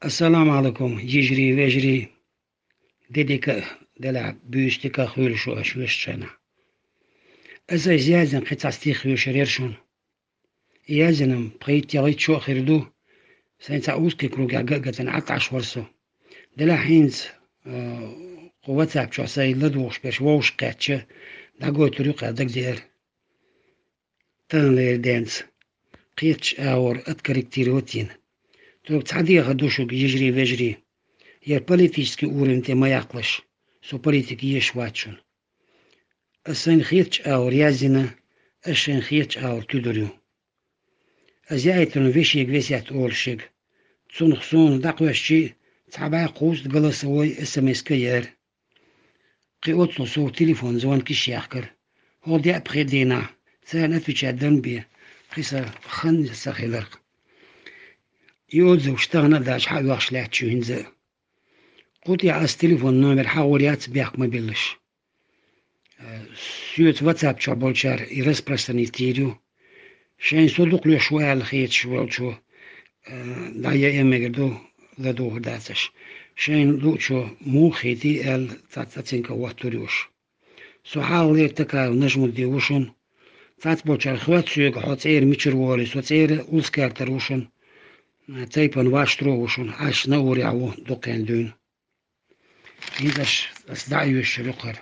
السلام عليكم يجري ويجري ديديك دلع بيستيكا خيل شو أشوش شنا أزا زيازن قطع ستيخ وشريرشون يازنم بقيت يغيت شو خيردو سينتا أوسكي كروجا جاجتن عطعش ورسو دلع حينز قوتها بشو ساي لدوش بش ووش قاتشة داقو طريقة داك دير تان لير دانس قيتش آور أذكر كتير وتين تروك تعدي غدوشو يجري ويجري jer politički uren te majaklaš, so politiki ješvačun. Asen hirč aur jazina, asen hirč aur tudurju. Az jájtron viség veszett orsig, cunх son daqvaschi, تعبا قوست قلصوي SMS كير. قي أطلو سو تليفون زوان كيش يحكر. هو دي أبخي دينا، سان أتوش عدن بيه. قيسا خن سخيلرق. يوزو اشتغنا داش حاجة وحش لاتشو هنزا. قوتي على التليفون نومر حاوريات بيحك ما بيلش سيوت واتساب شابولشار يرسبرستني تيريو شين صدق لي شوية على خيط شوال شو دايا إمجدو لدو داتش شين لو شو مو خيتي ال تاتينكا واتوريوش سو حاولي تكا نجم ديوشن تاتبولشار خوات سيوك حوت اير ميشر ووليس وتير أولسكارتروشن تايبان واشترووشن عاش نوري عوو دوقين دون das dajus rukker.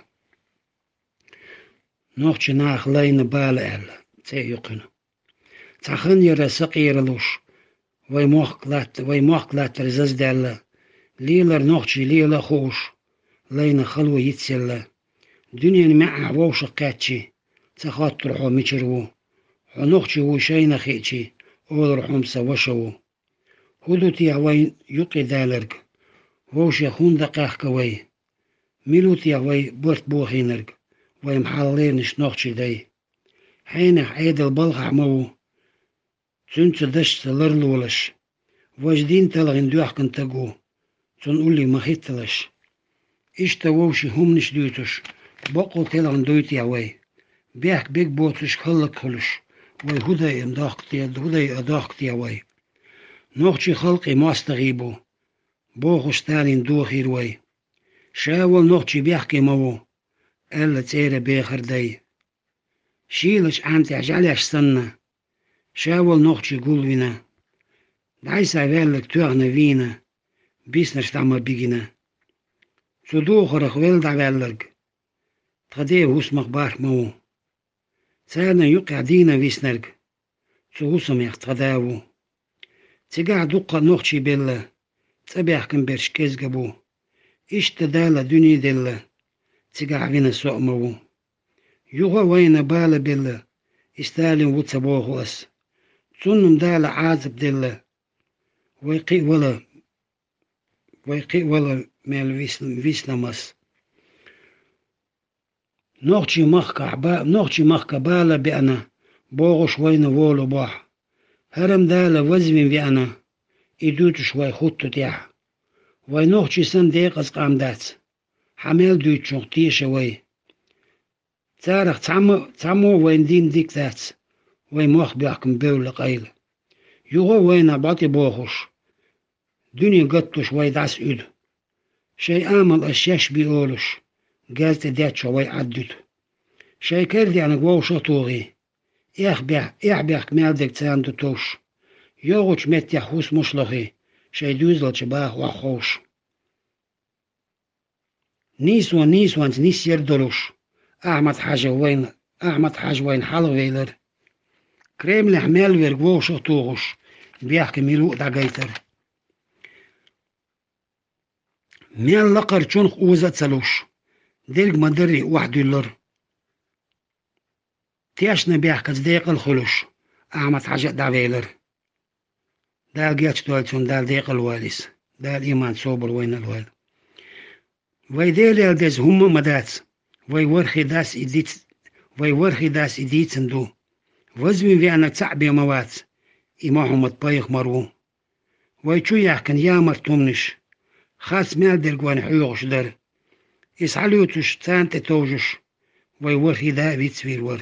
Nog je nacht leine balen el, zeejukken. Tachin je resaqir lush. Wij mocht later zes delle. Lieler nog je liele خوش. Leine خلوة يتسلى. دنيا مع ووش قاتشي. تخاطر حو ميشرو. ونوخشي وشينا خيتشي. أول حمسة وشو. هدوتي عوين يقي ذالرق. ووش يخون دقاق كوي. ميلوتي وي بورت بوخينرق وي محلين شنوخشي داي حين عيد البلغ عمو تنت دشت لرلولش وجدين تلغن دوحكن تقو تنقولي مخيتلش إشتا ووشي هم نشدوتش بقو تلغن دويتي وي بيحك بيك بوتش خلق خلش وي هداي اداقتي وي نوخشي خلقي ماستغيبو بوخش تالين دوخير وي شاول نوخشي بيحكي مو ألا تيرا بيخر داي شيلش عانتي عجاليش سنة شاول نوخشي قولونا دعيسا فيلك توغنا فينا بيسنش تعمل بيجنا صدوخرخ ويلدع فيلك تغديه وسمخ بارك مو سانا يقع دينا ويسنرك سوسم يختغداو تقع دقة نوخشي بيلا تبيحكم برش كيز قبو اشتدالا دوني دلا تقع فينا سؤمو يغا وين بالا بلا استالين وتصبوه أس تنم دالا عازب دلا ويقي ولا مال فيسلمس نوخشي مخكا بالا بأنا بوغش وين وولو باح هرم دالا وزمين بأنا إدوت شوي خطو تيح وي نوخشي سن ديقز قامدات حمل دوت شوقتي شوي تارخ تعمو وين دين ديك ذات وي موخ بيحكم بول قيل يغو وين باطي بوخش دنيا قطش وي داس إدو شي آمل أشياش بيقولش قالت ديت شوي عدد شي كردي عن قوو شطوغي إحبيح كمالدك تاندو توش يوغوش مت يحوس مشلغي شي دوزل شباح وخوش نيسوان نيس يردلوش أحمد حاج وين حلو ويلر كريم لحمال ويرقوو شطوغش بيحكي ميلو داقيتر ميال لقر چونخ اوزا تسلوش ديرق مدري $1 تياشنا بيحكز ديق الخلوش أحمد حاج داويلر دال جيتش دولتون دال ديق الواليس دال إيمان صوبر وين الوال وي ديلي الدز هم مدات وي ورخي داس إديت سندو وزمي في أنا تعبي موات إماهم الطيخ مرو وي شو يحكن يامر تومنش خاص مال درقوان حيوغش در إسعليوتش تانت توجش وي ورخي دا بيتسوير ور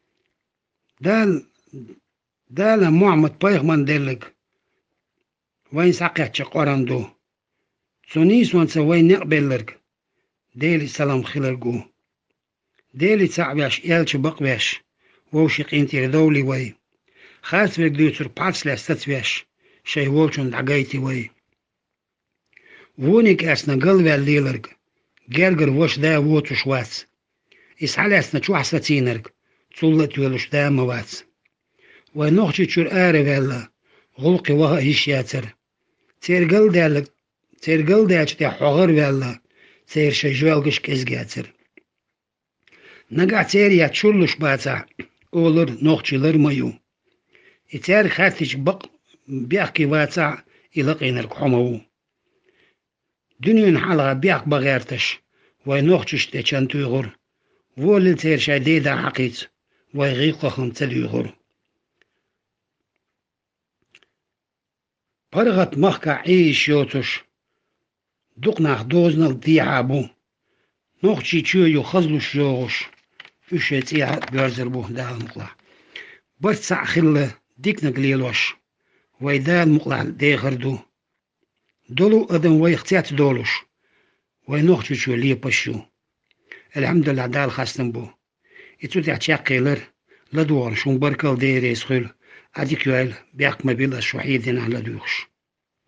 دال معمد طيخ من دلق وين ساقيتش قرندو سونيس وانسا وين نقبلرك ديلي سلام خلرقو ديلي تعبيش يالش بقبيش ووشي انتي دولي وي خاص بقديتر باتس لاستتويش شي وولشون دعقايتي وي وونيك اسنا قلبي الليلرك جرجر وش دا ووتوش واتس اسحالي اسنا شو حساتينرك تولت ولوش دا مواتس ونوخشي تشور آري فيلا غلقي وها هيشياتر تير قل دالك تي حغر فيلا تير شجوالقش كزجاتر نقع تير يا تشولش باتا أولر نوخشيلر ميو إتار خاتش بق بيحكي واتع إلقينرك حمو دنيون حالها بيحك بغيرتش وينوخشش تيشان تيغر وولل تير شاديدا حقيت ويغيقهم تليغر برغت مخكا عيش يوتش دقناخ دوزنا الضيعابو نوخشي تشيو خزلوش يوغش وشيتيها بيرزربو دا المقلع برتسع خلة ديكنا قليلوش ويدال مقلع ديغردو دولو أدن ويختيات دولوش وينوخشي شو ليه بشو الحمد لله دال خاستن بو إتو تحتيا قيلر لدوار شون بركال ديري سخيل أديك يوال بيق مبيل الشوحيدين على دوخش